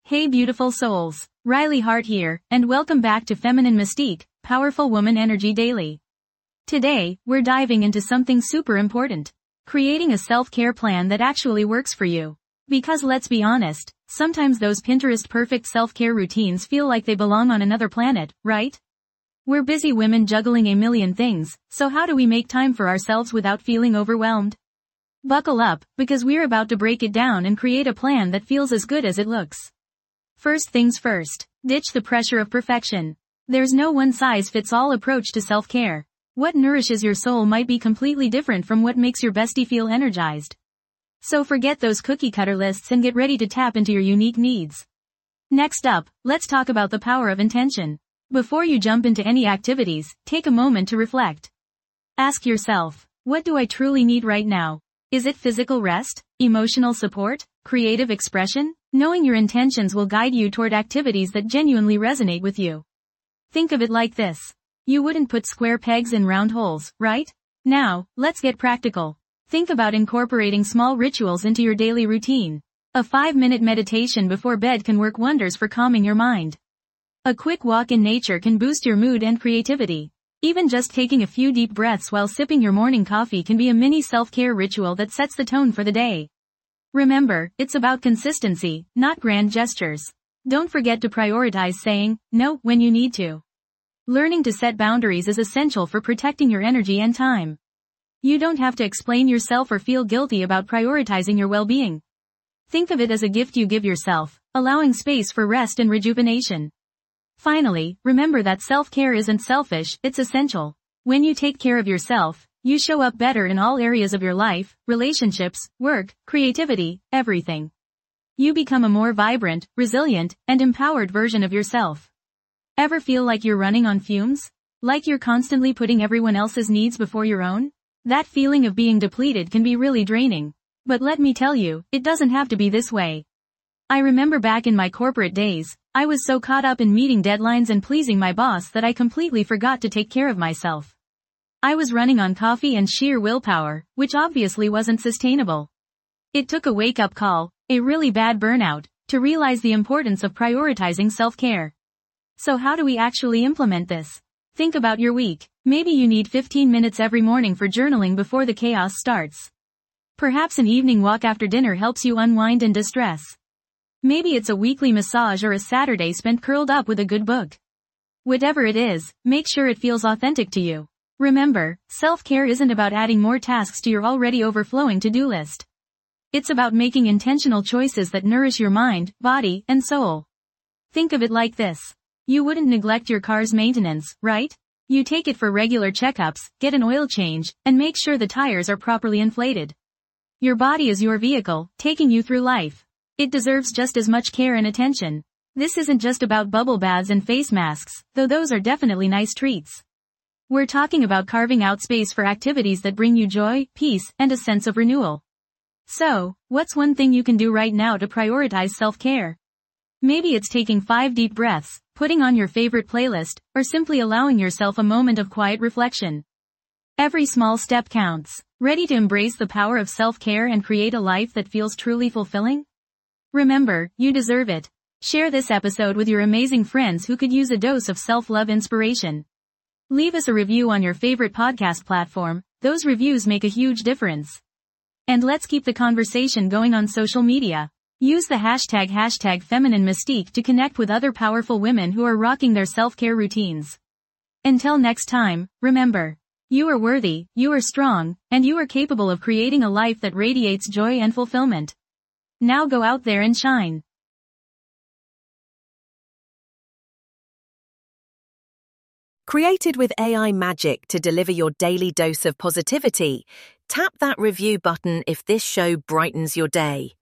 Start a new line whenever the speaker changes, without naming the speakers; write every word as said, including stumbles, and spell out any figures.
Hey beautiful souls, Riley Hart here, and welcome back to Feminine Mystique, Powerful Woman Energy Daily. Today, we're diving into something super important. Creating a self-care plan that actually works for you. Because let's be honest, sometimes those Pinterest perfect self-care routines feel like they belong on another planet, right? We're busy women juggling a million things, so how do we make time for ourselves without feeling overwhelmed? Buckle up, because we're about to break it down and create a plan that feels as good as it looks. First things first, ditch the pressure of perfection. There's no one-size-fits-all approach to self-care. What nourishes your soul might be completely different from what makes your bestie feel energized. So forget those cookie-cutter lists and get ready to tap into your unique needs. Next up, let's talk about the power of intention. Before you jump into any activities, take a moment to reflect. Ask yourself, what do I truly need right now? Is it physical rest, emotional support, creative expression? Knowing your intentions will guide you toward activities that genuinely resonate with you. Think of it like this. You wouldn't put square pegs in round holes, right? Now, let's get practical. Think about incorporating small rituals into your daily routine. A five-minute meditation before bed can work wonders for calming your mind. A quick walk in nature can boost your mood and creativity. Even just taking a few deep breaths while sipping your morning coffee can be a mini self-care ritual that sets the tone for the day. Remember, it's about consistency, not grand gestures. Don't forget to prioritize saying no when you need to. Learning to set boundaries is essential for protecting your energy and time. You don't have to explain yourself or feel guilty about prioritizing your well-being. Think of it as a gift you give yourself, allowing space for rest and rejuvenation. Finally, remember that self-care isn't selfish, it's essential. When you take care of yourself, you show up better in all areas of your life, relationships, work, creativity, everything. You become a more vibrant, resilient, and empowered version of yourself. Ever feel like you're running on fumes? Like you're constantly putting everyone else's needs before your own? That feeling of being depleted can be really draining. But let me tell you, it doesn't have to be this way. I remember back in my corporate days, I was so caught up in meeting deadlines and pleasing my boss that I completely forgot to take care of myself. I was running on coffee and sheer willpower, which obviously wasn't sustainable. It took a wake-up call, a really bad burnout, to realize the importance of prioritizing self-care. So how do we actually implement this? Think about your week. Maybe you need fifteen minutes every morning for journaling before the chaos starts. Perhaps an evening walk after dinner helps you unwind and distress. Maybe it's a weekly massage or a Saturday spent curled up with a good book. Whatever it is, make sure it feels authentic to you. Remember, self-care isn't about adding more tasks to your already overflowing to-do list. It's about making intentional choices that nourish your mind, body, and soul. Think of it like this. You wouldn't neglect your car's maintenance, right? You take it for regular checkups, get an oil change, and make sure the tires are properly inflated. Your body is your vehicle, taking you through life. It deserves just as much care and attention. This isn't just about bubble baths and face masks, though those are definitely nice treats. We're talking about carving out space for activities that bring you joy, peace, and a sense of renewal. So, what's one thing you can do right now to prioritize self-care? Maybe it's taking five deep breaths, putting on your favorite playlist, or simply allowing yourself a moment of quiet reflection. Every small step counts. Ready to embrace the power of self-care and create a life that feels truly fulfilling? Remember, you deserve it. Share this episode with your amazing friends who could use a dose of self-love inspiration. Leave us a review on your favorite podcast platform. Those reviews make a huge difference. And let's keep the conversation going on social media. Use the hashtag hashtag Feminine Mystique to connect with other powerful women who are rocking their self-care routines. Until next time, remember, you are worthy, you are strong, and you are capable of creating a life that radiates joy and fulfillment. Now go out there and shine.
Created with A I magic to deliver your daily dose of positivity, tap that review button if this show brightens your day.